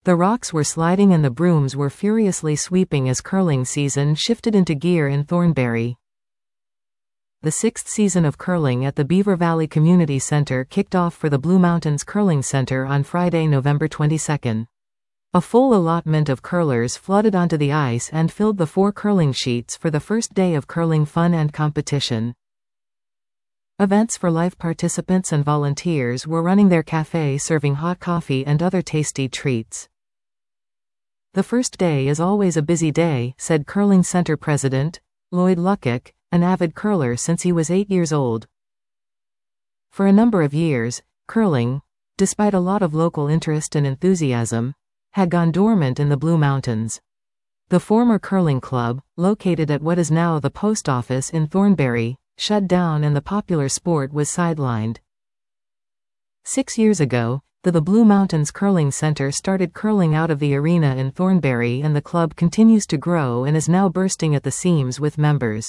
The rocks were sliding and the brooms were furiously sweeping as curling season shifted into gear in Thornbury. The 6th season of curling at the Beaver Valley Community Center kicked off for the Blue Mountains Curling Center on Friday, November 22. A full allotment of curlers flooded onto the ice and filled the 4 curling sheets for the first day of curling fun and competition. Events for Life participants and volunteers were running their cafe serving hot coffee and other tasty treats. The first day is always a busy day, said Curling Center President Lloyd Luckick, an avid curler since he was 8 years old. For a number of years, curling, despite a lot of local interest and enthusiasm, had gone dormant in the Blue Mountains. The former curling club, located at what is now the post office in Thornbury, shut down and the popular sport was sidelined. 6 years ago, the Blue Mountains Curling Center started curling out of the arena in Thornbury, and the club continues to grow and is now bursting at the seams with members.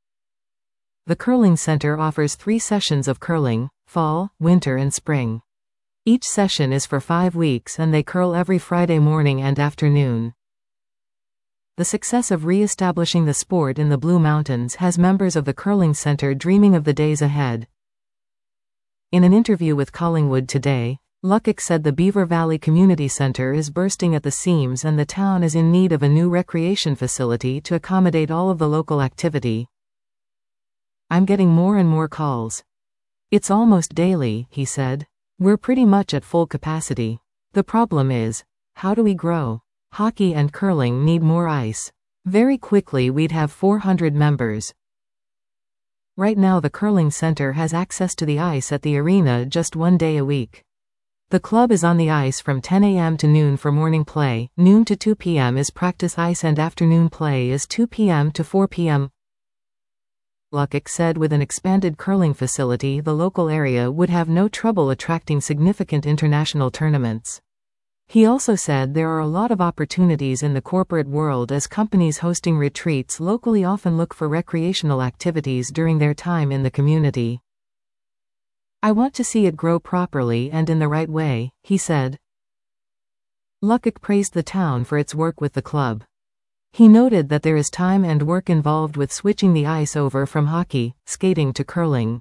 The Curling Center offers 3 sessions of curling: fall, winter and spring. Each session is for 5 weeks and they curl every Friday morning and afternoon. The success of re-establishing the sport in the Blue Mountains has members of the Curling Center dreaming of the days ahead. In an interview with Collingwood Today, Luckick said the Beaver Valley Community Center is bursting at the seams and the town is in need of a new recreation facility to accommodate all of the local activity. "I'm getting more and more calls. It's almost daily," he said. "We're pretty much at full capacity. The problem is, how do we grow? Hockey and curling need more ice. Very quickly we'd have 400 members. Right now the Curling Center has access to the ice at the arena just 1 day a week. The club is on the ice from 10 a.m. to noon for morning play, noon to 2 p.m. is practice ice and afternoon play is 2 p.m. to 4 p.m. Luckick said with an expanded curling facility the local area would have no trouble attracting significant international tournaments. He also said there are a lot of opportunities in the corporate world as companies hosting retreats locally often look for recreational activities during their time in the community. "I want to see it grow properly and in the right way," he said. Luckick praised the town for its work with the club. He noted that there is time and work involved with switching the ice over from hockey, skating to curling.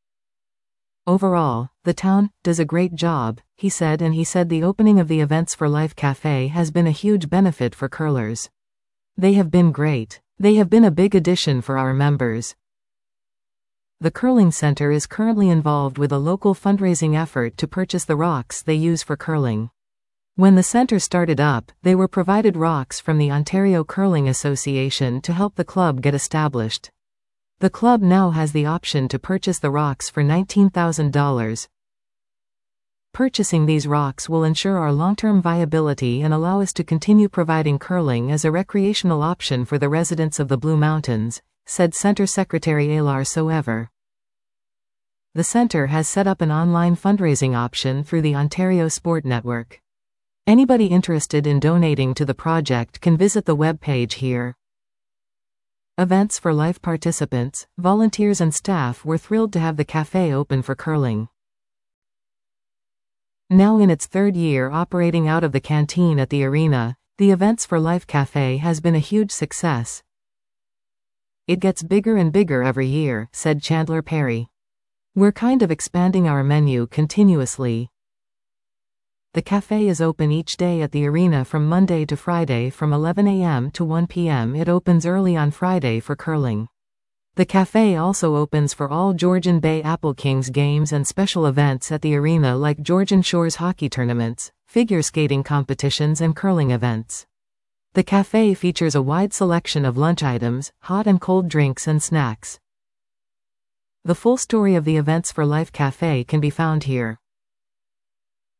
"Overall, the town does a great job," he said, and he said the opening of the Events for Life Cafe has been a huge benefit for curlers. "They have been great. They have been a big addition for our members." The Curling Center is currently involved with a local fundraising effort to purchase the rocks they use for curling. When the center started up, they were provided rocks from the Ontario Curling Association to help the club get established. The club now has the option to purchase the rocks for $19,000. Purchasing these rocks will ensure our long-term viability and allow us to continue providing curling as a recreational option for the residents of the Blue Mountains, said Center Secretary Alar Soever. The center has set up an online fundraising option through the Ontario Sport Network. Anybody interested in donating to the project can visit the webpage here. Events for Life participants, volunteers and staff were thrilled to have the cafe open for curling. Now in its 3rd year operating out of the canteen at the arena, the Events for Life Cafe has been a huge success. "It gets bigger and bigger every year," said Chandler Perry. "We're kind of expanding our menu continuously." The cafe is open each day at the arena from Monday to Friday from 11 a.m. to 1 p.m. It opens early on Friday for curling. The cafe also opens for all Georgian Bay Apple Kings games and special events at the arena like Georgian Shores hockey tournaments, figure skating competitions and curling events. The cafe features a wide selection of lunch items, hot and cold drinks and snacks. The full story of the Events for Life Cafe can be found here.